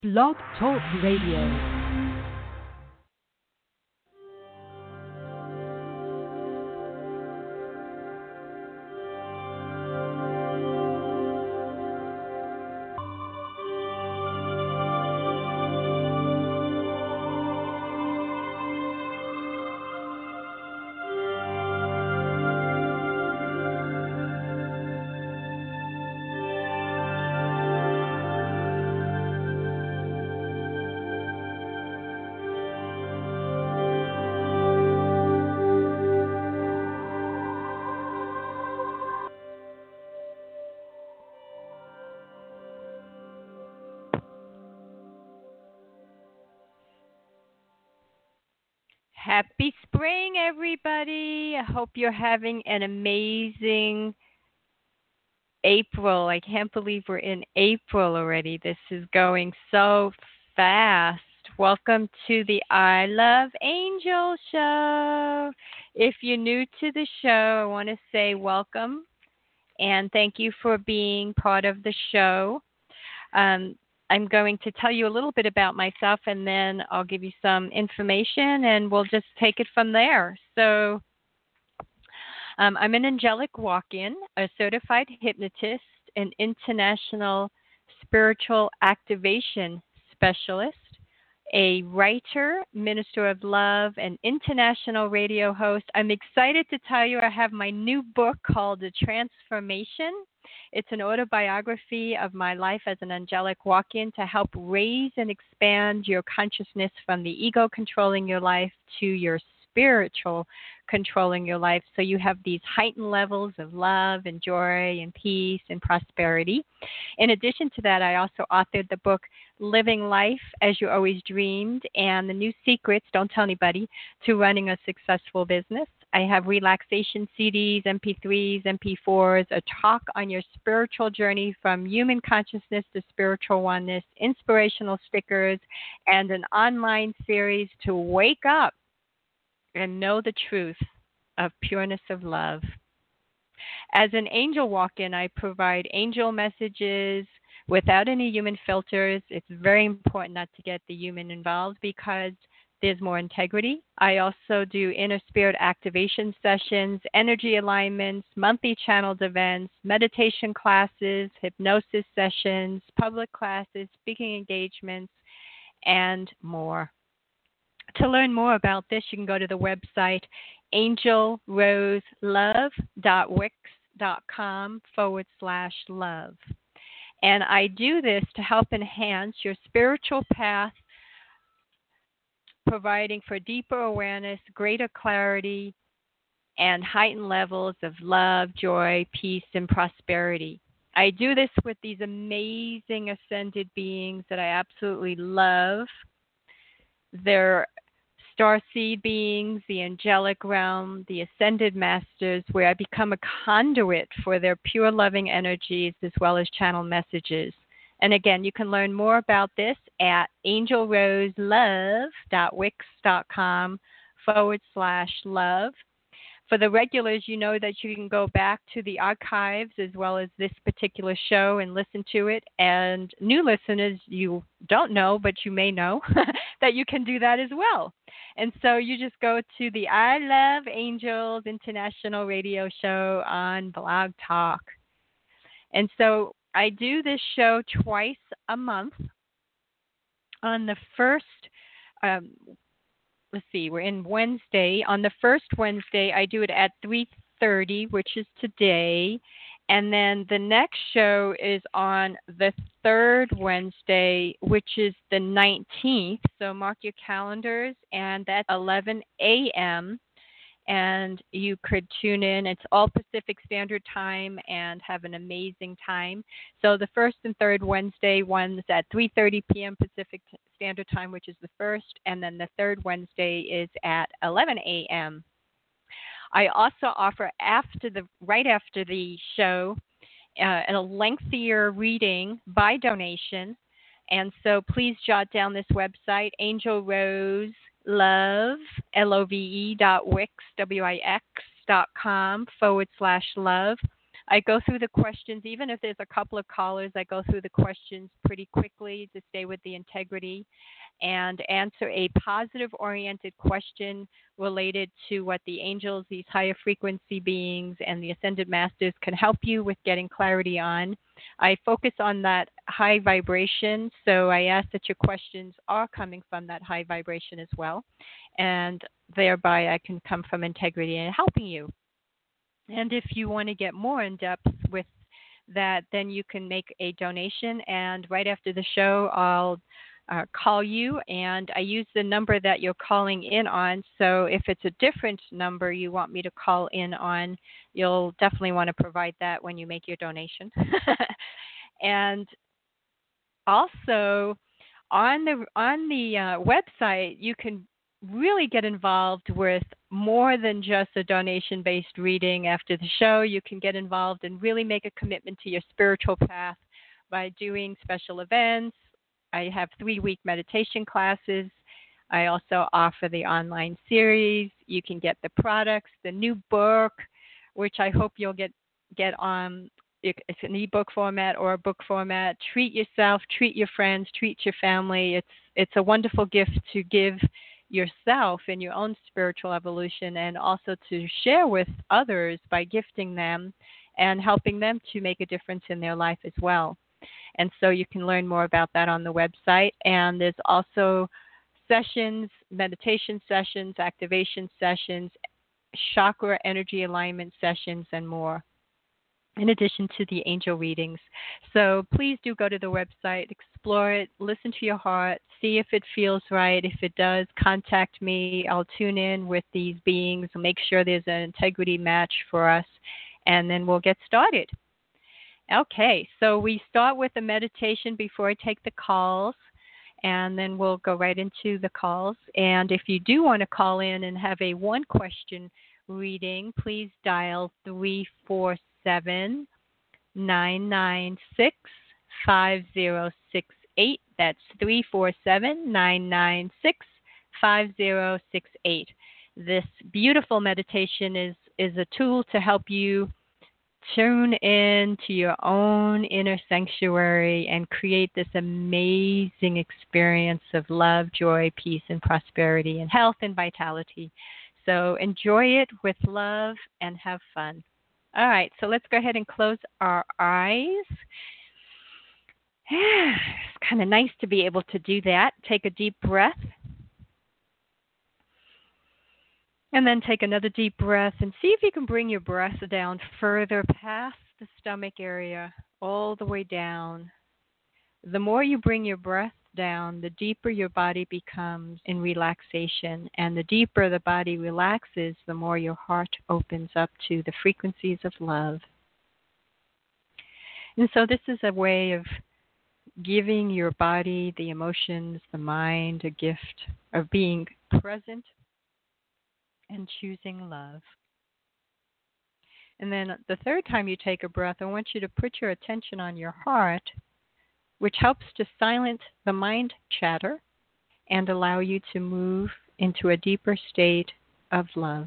Blog Talk Radio. Happy spring, everybody. I hope you're having an amazing April. I can't believe we're in April already. This is going so fast. Welcome to the I Love Angel show. If you're new to the show, I want to say welcome and thank you for being part of the show. Um, I'm going to tell you a little bit about myself and then I'll give you some information and we'll just take it from there. So, I'm an angelic walk-in, a certified hypnotist, an international spiritual activation specialist, a writer, minister of love, and international radio host. I'm excited to tell you I have my new book called The Transformation. It's an autobiography of my life as an angelic walk-in to help raise and expand your consciousness from the ego controlling your life to your spiritual controlling your life, so you have these heightened levels of love and joy and peace and prosperity. In addition to that, I also authored the book Living Life as You Always Dreamed and the New Secrets, don't tell anybody, to running a successful business. I have relaxation CDs, MP3s, MP4s, a talk on your spiritual journey from human consciousness to spiritual oneness, inspirational stickers, and an online series to wake up and know the truth of pureness of love. As an angel walk-in, I provide angel messages without any human filters. It's very important not to get the human involved because there's more integrity. I also do inner spirit activation sessions, energy alignments, monthly channeled events, meditation classes, hypnosis sessions, public classes, speaking engagements, and more. To learn more about this, you can go to the website angelroselove.wix.com/love. And I do this to help enhance your spiritual path, providing for deeper awareness, greater clarity, and heightened levels of love, joy, peace, and prosperity. I do this with these amazing ascended beings that I absolutely love. They're starseed beings, the angelic realm, the ascended masters, where I become a conduit for their pure loving energies as well as channel messages. And again, you can learn more about this at angelroselove.wix.com/love. For the regulars, you know that you can go back to the archives as well as this particular show and listen to it. And new listeners, you don't know, but you may know that you can do that as well. And so you just go to the I Love Angels International Radio Show on Blog Talk. And so I do this show twice a month. On the first, we're in Wednesday. On the first Wednesday, I do it at 3:30, which is today. And then the next show is on the third Wednesday, which is the 19th. So mark your calendars, and that's 11 a.m. And you could tune in. It's all Pacific Standard Time and have an amazing time. So the first and third Wednesday one's at 3:30 p.m. Pacific Standard Time, which is the first, and then the third Wednesday is at 11 a.m. I also offer right after the show a lengthier reading by donation, and so please jot down this website, angelroselove, LOVE.wix.com /love. I go through the questions. Even if there's a couple of callers, I go through the questions pretty quickly to stay with the integrity and answer a positive oriented question related to what the angels, these higher frequency beings, and the ascended masters can help you with getting clarity on. I focus on that high vibration, so I ask that your questions are coming from that high vibration as well, and thereby I can come from integrity and helping you. And if you want to get more in depth with that, then you can make a donation. And right after the show, I'll call you. And I use the number that you're calling in on. So if it's a different number you want me to call in on, you'll definitely want to provide that when you make your donation. And also, on the website, you can really get involved with more than just a donation-based reading after the show. You can get involved and really make a commitment to your spiritual path by doing special events. I have 3-week meditation classes. I also offer the online series. You can get the products, the new book, which I hope you'll get on. It's an ebook format or a book format. Treat yourself, treat your friends, treat your family. It's a wonderful gift to give yourself in your own spiritual evolution, and also to share with others by gifting them and helping them to make a difference in their life as well. And so you can learn more about that on the website. And there's also sessions, meditation sessions, activation sessions, chakra energy alignment sessions, and more, in addition to the angel readings. So please do go to the website, explore it, listen to your heart, see if it feels right. If it does, contact me. I'll tune in with these beings, make sure there's an integrity match for us, and then we'll get started. Okay, so we start with a meditation before I take the calls, and then we'll go right into the calls. And if you do want to call in and have a one-question reading, please dial 347-996-5068. That's 347-996-5068. This beautiful meditation is a tool to help you tune in to your own inner sanctuary and create this amazing experience of love, joy, peace, and prosperity, and health and vitality. So enjoy it with love and have fun. All right, so let's go ahead and close our eyes. It's kind of nice to be able to do that. Take a deep breath. And then take another deep breath and see if you can bring your breath down further past the stomach area, all the way down. The more you bring your breath down, the deeper your body becomes in relaxation. And the deeper the body relaxes, the more your heart opens up to the frequencies of love. And so this is a way of giving your body, the emotions, the mind, a gift of being present and choosing love. And then the third time you take a breath, I want you to put your attention on your heart, which helps to silence the mind chatter and allow you to move into a deeper state of love.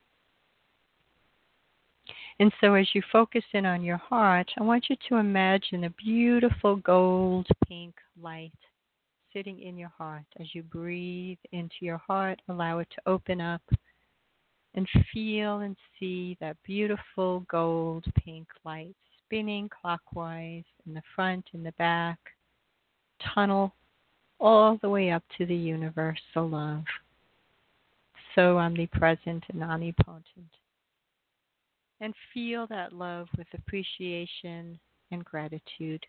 And so as you focus in on your heart, I want you to imagine a beautiful gold pink light sitting in your heart. As you breathe into your heart, allow it to open up and feel and see that beautiful gold pink light spinning clockwise in the front and the back, tunnel all the way up to the universal love, so omnipresent and omnipotent. And feel that love with appreciation and gratitude.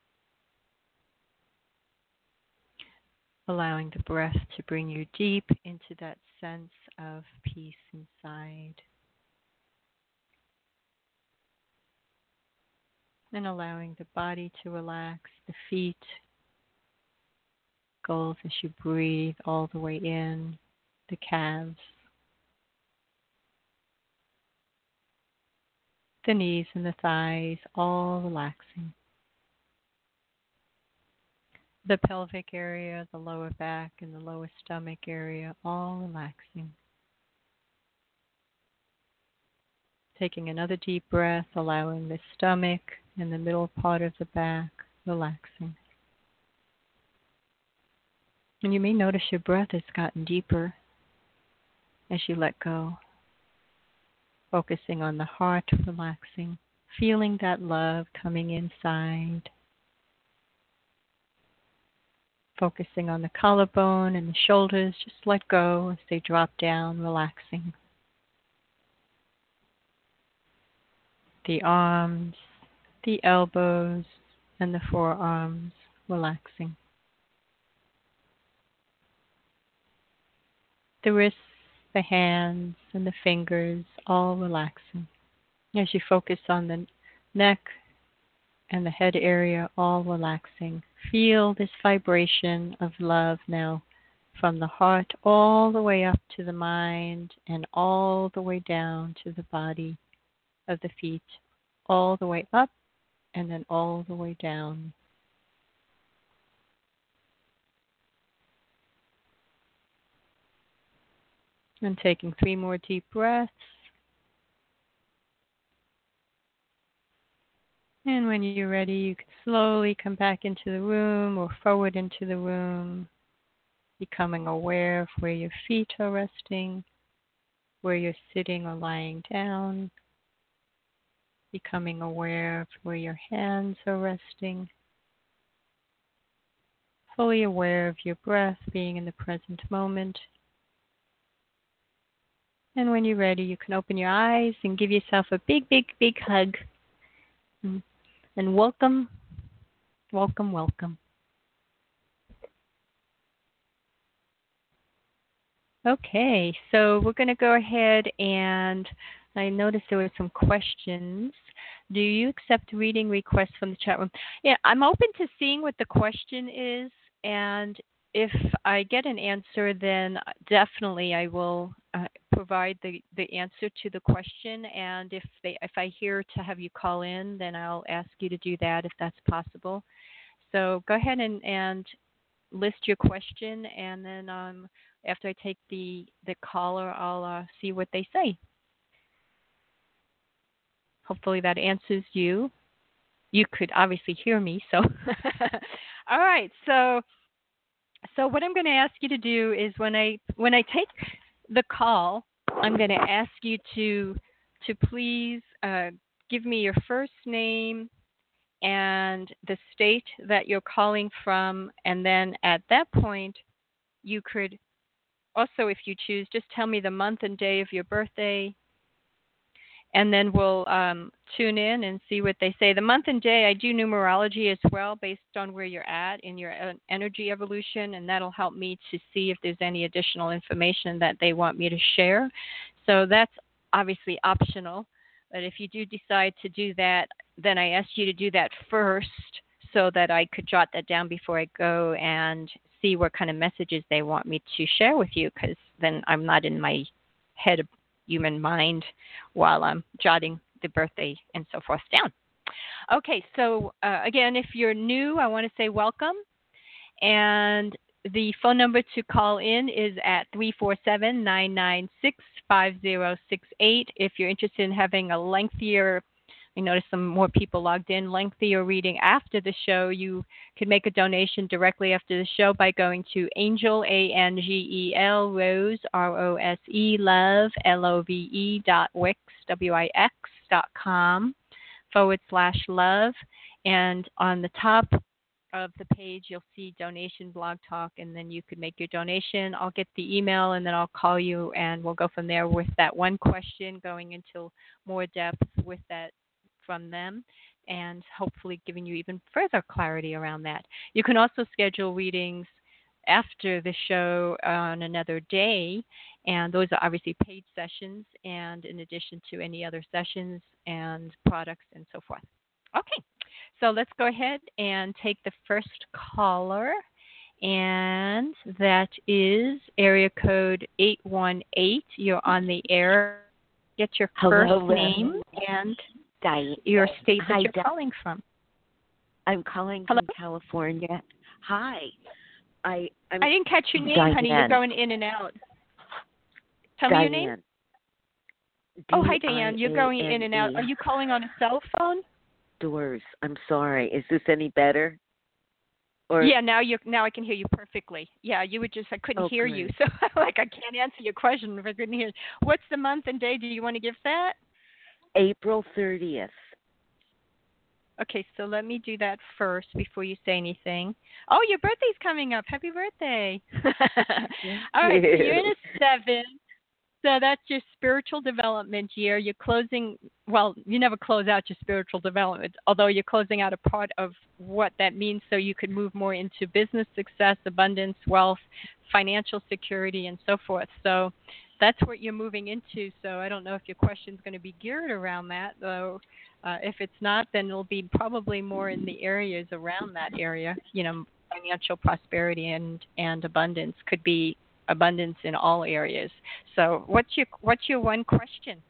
Allowing the breath to bring you deep into that sense of peace inside. And allowing the body to relax, the feet, goes as you breathe all the way in, the calves, the knees and the thighs, all relaxing. The pelvic area, the lower back, and the lower stomach area, all relaxing. Taking another deep breath, allowing the stomach and the middle part of the back relaxing. And you may notice your breath has gotten deeper as you let go. Focusing on the heart relaxing, feeling that love coming inside. Focusing on the collarbone and the shoulders, just let go as they drop down, relaxing. The arms, the elbows, and the forearms relaxing. The wrists, the hands, and the fingers all relaxing. As you focus on the neck and the head area, all relaxing. Feel this vibration of love now from the heart all the way up to the mind and all the way down to the body of the feet, all the way up and then all the way down. And taking 3 more deep breaths. And when you're ready, you can slowly come back into the room or forward into the room, becoming aware of where your feet are resting, where you're sitting or lying down, becoming aware of where your hands are resting, fully aware of your breath, being in the present moment. And when you're ready, you can open your eyes and give yourself a big, big, big hug. And welcome, welcome, welcome. Okay, so we're going to go ahead and I noticed there were some questions. Do you accept reading requests from the chat room? Yeah, I'm open to seeing what the question is, and if I get an answer, then definitely I will provide the answer to the question. And if I hear to have you call in, then I'll ask you to do that if that's possible. So go ahead and list your question, and then after I take the caller, I'll see what they say. Hopefully that answers you. You could obviously hear me, so. All right, so what I'm going to ask you to do is when I take the call, I'm going to ask you to please give me your first name and the state that you're calling from, and then at that point, you could also, if you choose, just tell me the month and day of your birthday, and then we'll tune in and see what they say. The month and day, I do numerology as well based on where you're at in your energy evolution, and that'll help me to see if there's any additional information that they want me to share. So that's obviously optional, but if you do decide to do that, then I ask you to do that first so that I could jot that down before I go and see what kind of messages they want me to share with you, because then I'm not in my head human mind while I'm jotting the birthday and so forth down. Okay, so again, if you're new, I want to say welcome. And the phone number to call in is at 347-996-5068. If you're interested in having a lengthier, I noticed some more people logged in, lengthier reading after the show, you can make a donation directly after the show by going to Angel, ANGEL, Rose, ROSE, Love, LOVE, .wix, wix.com/love. And on the top of the page, you'll see donation blog talk, and then you could make your donation. I'll get the email, and then I'll call you, and we'll go from there with that one question, going into more depth with that from them, and hopefully giving you even further clarity around that. You can also schedule readings after the show on another day, and those are obviously paid sessions, and in addition to any other sessions and products and so forth. Okay, so let's go ahead and take the first caller, and that is area code 818. You're on the air. Get your first name and your state that you're calling from. I'm calling from California. Hi. I didn't catch your name, honey. You're going in and out. Tell me your name. Oh, hi, Diane. You're going in and out. Diane. Are you calling on a cell phone? Doors. I'm sorry. Is this any better? Or Yeah, now I can hear you perfectly. Yeah, you would just I couldn't hear you, great. so like I can't answer your question if I couldn't hear. What's the month and day? Do you want to give that? April 30th. Okay, so let me do that first before you say anything. Oh, your birthday's coming up. Happy birthday. All right, so you're in a 7. So that's your spiritual development year. You're closing, well, you never close out your spiritual development, although you're closing out a part of what that means so you could move more into business success, abundance, wealth, financial security, and so forth. So that's what you're moving into. So I don't know if your question's going to be geared around that, though. If it's not, then it'll be probably more in the areas around that area. Financial prosperity and abundance could be abundance in all areas. So what's your one question?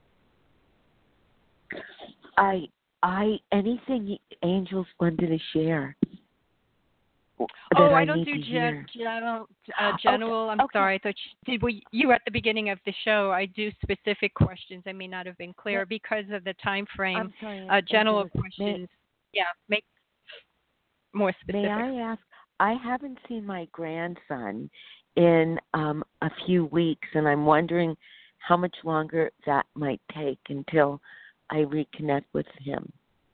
Anything angels wanted to share. Oh, I don't do general. I'm sorry. I thought you were at the beginning of the show. I do specific questions. I may not have been clear because of the time frame. I'm sorry. General questions. Make more specific. May I ask? I haven't seen my grandson in a few weeks, and I'm wondering how much longer that might take until I reconnect with him.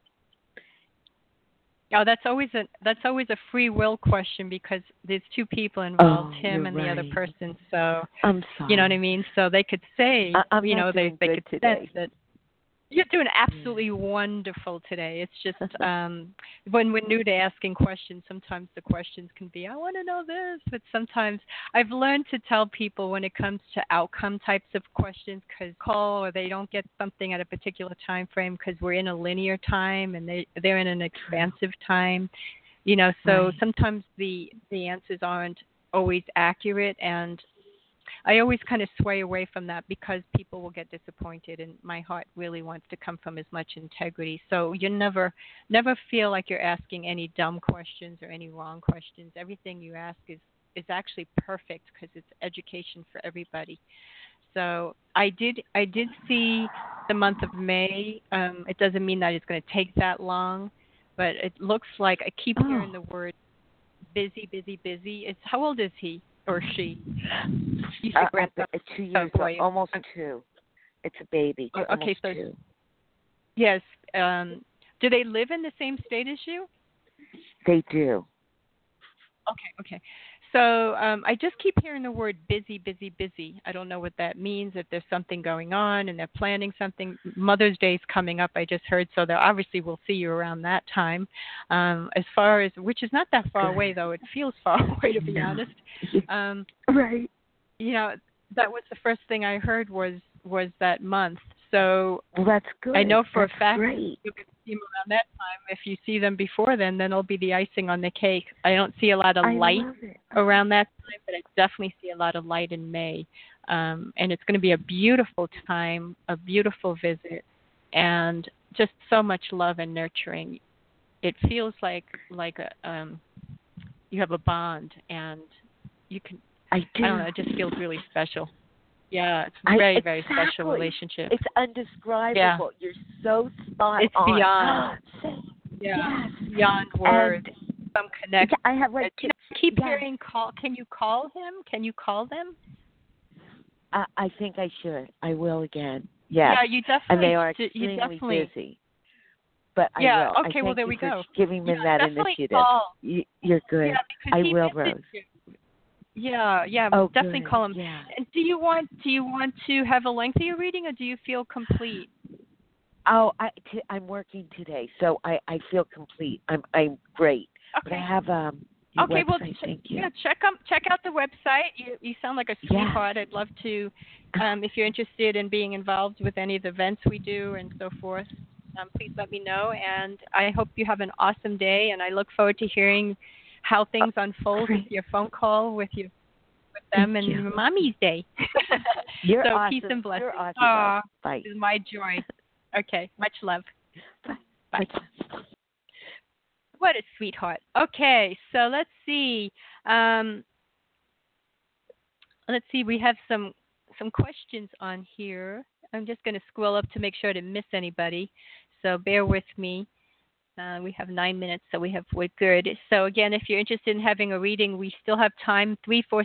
Oh, that's always a free will question because there's 2 people involved, him and the other person. So I'm sorry. You know what I mean? So they could say, I'm not they good could today. sense that you're doing absolutely wonderful today. It's just when we're new to asking questions, sometimes the questions can be, I want to know this. But sometimes I've learned to tell people when it comes to outcome types of questions, because or they don't get something at a particular time frame because we're in a linear time and they're in an expansive time. So sometimes the answers aren't always accurate, and I always kind of sway away from that because people will get disappointed, and my heart really wants to come from as much integrity. So you never feel like you're asking any dumb questions or any wrong questions. Everything you ask is actually perfect because it's education for everybody. So I did see the month of May. It doesn't mean that it's going to take that long, but it looks like I keep hearing the word busy, busy, busy. How old is he or she? You said 2 years old, almost 2. It's a baby. Okay, so 2. Yes. Do they live in the same state as you? They do. Okay. So I just keep hearing the word busy, busy, busy. I don't know what that means, if there's something going on and they're planning something. Mother's Day is coming up, I just heard, so they obviously will see you around that time. As far as, which is not that far away, though. It feels far away, to be honest. Right. That was the first thing I heard was that month. So that's good. I know for a fact great. you can see them around that time. If you see them before then it'll be the icing on the cake. I don't see a lot of light around that time, but I definitely see a lot of light in May. And it's going to be a beautiful time, a beautiful visit, and just so much love and nurturing. It feels like you have a bond, and you can. I don't know. It just feels really special. Yeah, it's a very, very special relationship. It's undescribable. Yeah. You're so spot it's on. Beyond. Yes. Beyond words. Some connection. I have keep hearing call. Can you call him? Can you call them? I think I should. I will again. Yes. Yeah, you definitely. And they are extremely busy. But I will. Okay. Well, there we go. Giving me that initiative. Call. You're good. I will, Rose. Yeah, definitely good. call him. Yeah. And do you want to have a lengthier reading, or do you feel complete? Oh, I'm working today, so I feel complete. I'm great. Okay. But I have your website. Well, thank you. check out the website. You sound like a sweetheart. I'd love to, if you're interested in being involved with any of the events we do and so forth. Please let me know, and I hope you have an awesome day. And I look forward to hearing how things unfold with your phone call with them and Mommy's Day. You're so awesome. Peace and blessings. You're awesome. Bye. It's my joy. Okay, much love. Bye. What a sweetheart. Okay, so let's see. We have some questions on here. I'm just going to scroll up to make sure I didn't miss anybody. So bear with me. We have 9 minutes, so we're good. So again, if you're interested in having a reading, we still have time.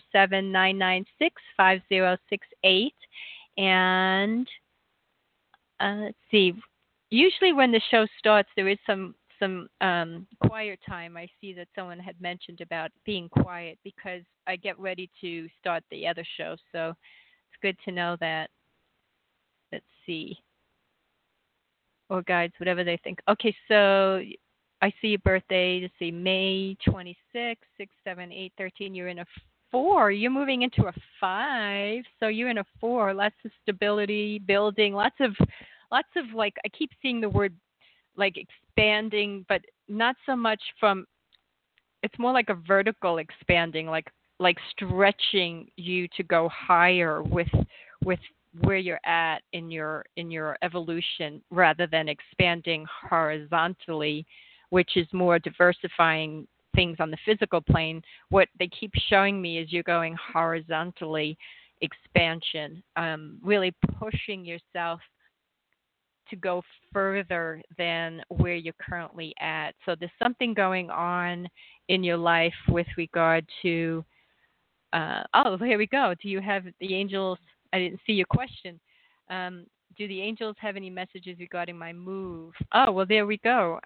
347-996-5068. And let's see. Usually when the show starts, there is some quiet time. I see that someone had mentioned about being quiet because I get ready to start the other show. So it's good to know that. Let's see. Or guides, whatever they think. Okay, so I see your birthday. Let's see, May 26, 6, 7, 8, 13. You're in a 4. You're moving into a 5. So you're in a 4. Lots of stability, building, lots of like, I keep seeing the word like expanding, but not so much from, it's more like a vertical expanding, like stretching you to go higher with where you're at in your evolution, rather than expanding horizontally, which is more diversifying things on the physical plane. What they keep showing me is you're going horizontally expansion, really pushing yourself to go further than where you're currently at. So there's something going on in your life with regard to, here we go. Do you have the angels? I didn't see your question. Do the angels have any messages regarding my move? Oh, well, there we go.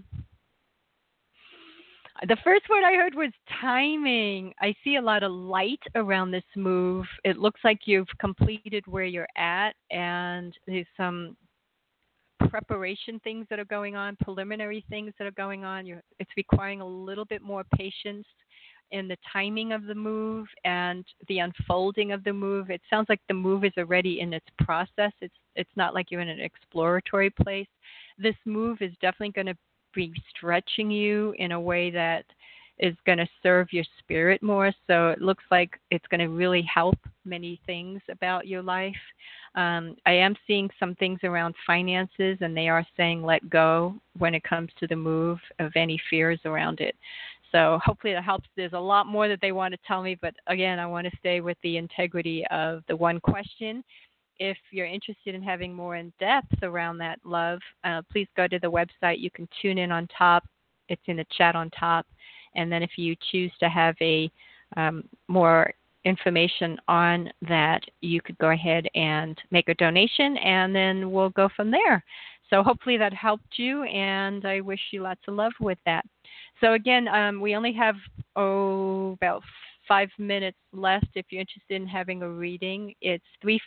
The first word I heard was timing. I see a lot of light around this move. It looks like you've completed where you're at, and there's some preparation things that are going on, preliminary things that are going on. It's requiring a little bit more patience in the timing of the move and the unfolding of the move. It sounds like the move is already in its process. It's not like you're in an exploratory place. This move is definitely going to be stretching you in a way that is going to serve your spirit more. So it looks like it's going to really help many things about your life. I am seeing some things around finances, and they are saying let go when it comes to the move of any fears around it. So hopefully that helps. There's a lot more that they want to tell me, but again, I want to stay with the integrity of the one question. If you're interested in having more in depth around that love, please go to the website. You can tune in on top. It's in the chat on top. And then if you choose to have a more information on that, you could go ahead and make a donation, and then we'll go from there. So hopefully that helped you, and I wish you lots of love with that. So again, we only have about 5 minutes left. If you're interested in having a reading, it's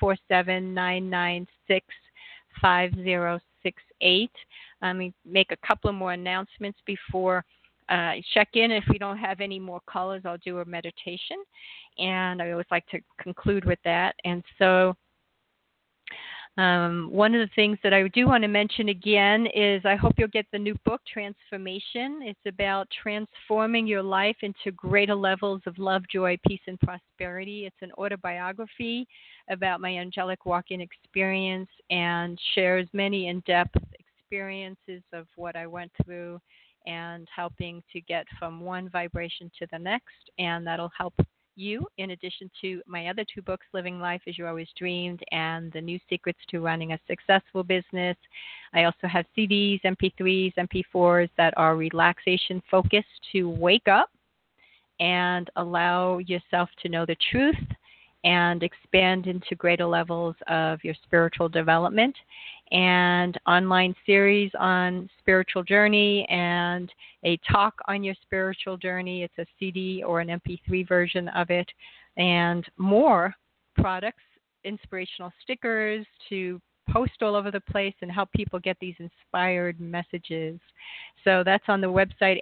347-996-5068. Make a couple of more announcements before check in. If we don't have any more callers, I'll do a meditation, and I always like to conclude with that. And so one of the things that I do want to mention again is I hope you'll get the new book, Transformation. It's about transforming your life into greater levels of love, joy, peace, and prosperity. It's an autobiography about my angelic walk-in experience and shares many in-depth experiences of what I went through and helping to get from one vibration to the next. And that'll help you, in addition to my other 2 books, Living Life as You Always Dreamed and The New Secrets to Running a Successful Business. I also have CDs, MP3s, MP4s that are relaxation focused to wake up and allow yourself to know the truth and expand into greater levels of your spiritual development, and online series on spiritual journey and a talk on your spiritual journey. It's a CD or an MP3 version of it, and more products, inspirational stickers to post all over the place and help people get these inspired messages. So that's on the website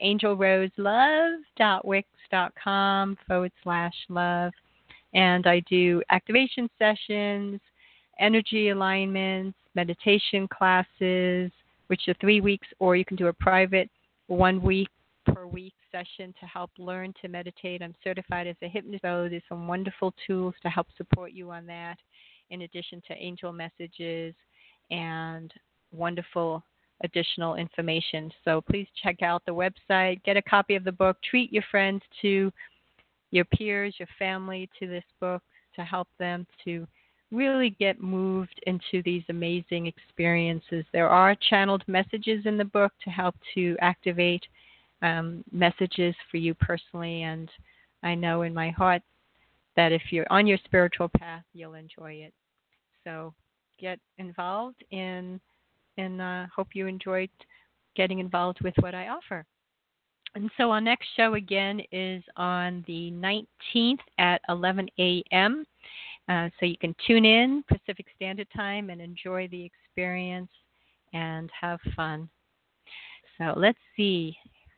angelroselove.wix.com/love. And I do activation sessions, energy alignments, meditation classes, which are 3 weeks, or you can do a private 1 week per week session to help learn to meditate. I'm certified as a hypnotist, so there's some wonderful tools to help support you on that, in addition to angel messages and wonderful additional information. So please check out the website, get a copy of the book, treat your friends to your peers, your family to this book to help them to really get moved into these amazing experiences. There are channeled messages in the book to help to activate messages for you personally, and I know in my heart that if you're on your spiritual path, you'll enjoy it. So get involved and hope you enjoyed getting involved with what I offer. And so our next show again is on the 19th at 11 a.m. So you can tune in Pacific Standard Time and enjoy the experience and have fun. So let's see.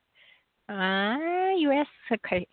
You asked, okay.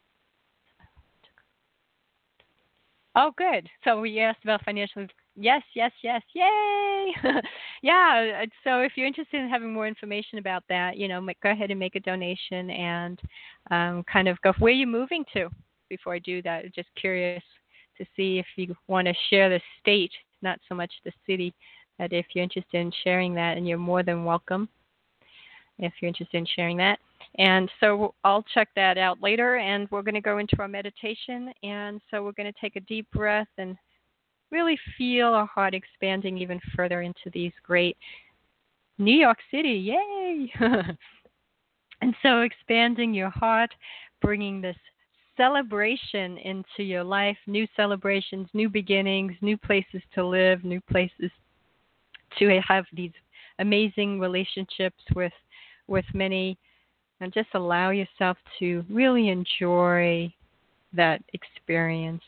Oh, good. So we asked about financial. Yes, yes, yes. Yay! Yeah. So if you're interested in having more information about that, go ahead and make a donation and kind of go. Where are you moving to? Before I do that, just curious to see if you want to share the state, not so much the city. That if you're interested in sharing that, and you're more than welcome if you're interested in sharing that. And so I'll check that out later, and we're going to go into our meditation. And so we're going to take a deep breath and really feel our heart expanding even further into these great New York City. Yay! And so expanding your heart, bringing this celebration into your life, new celebrations, new beginnings, new places to live, new places to have these amazing relationships with many, and just allow yourself to really enjoy that experience.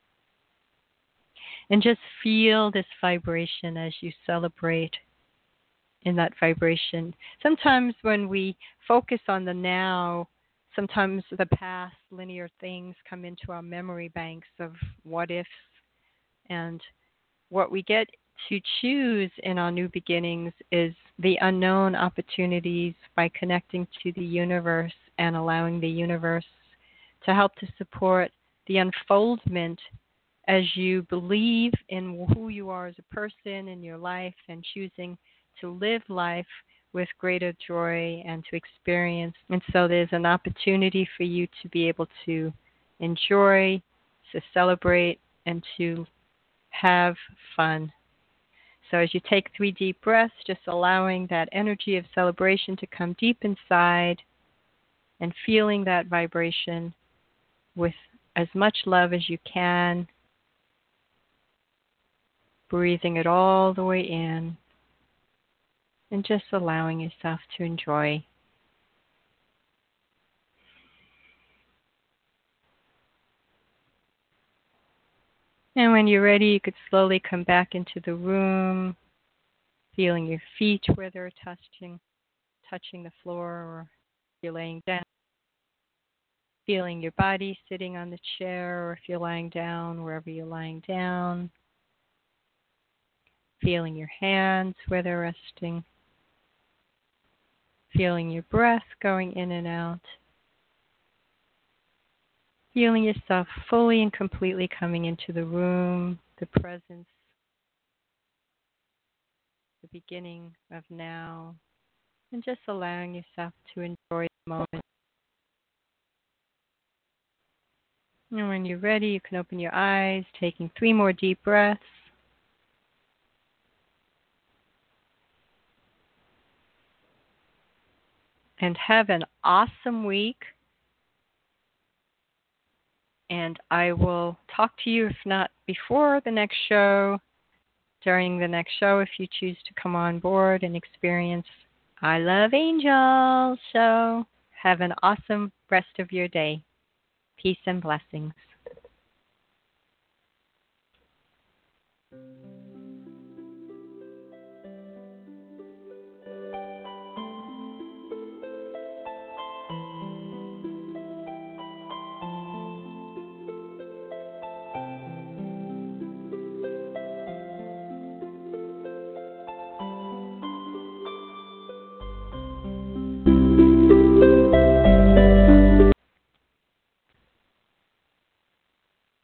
And just feel this vibration as you celebrate in that vibration. Sometimes when we focus on the now, sometimes the past linear things come into our memory banks of what ifs, and what we get to choose in our new beginnings is the unknown opportunities by connecting to the universe and allowing the universe to help to support the unfoldment as you believe in who you are as a person in your life and choosing to live life with greater joy and to experience. And so there's an opportunity for you to be able to enjoy, to celebrate, and to have fun. So as you take 3 deep breaths, just allowing that energy of celebration to come deep inside and feeling that vibration with as much love as you can, breathing it all the way in, and just allowing yourself to enjoy. And when you're ready, you could slowly come back into the room, feeling your feet where they're touching the floor, or if you're laying down, feeling your body sitting on the chair, or if you're lying down, wherever you're lying down, feeling your hands where they're resting, feeling your breath going in and out, feeling yourself fully and completely coming into the room, the presence, the beginning of now, and just allowing yourself to enjoy the moment. And when you're ready, you can open your eyes, taking 3 more deep breaths. And have an awesome week. And I will talk to you, if not before the next show, during the next show, if you choose to come on board and experience I Love Angels. So have an awesome rest of your day. Peace and blessings.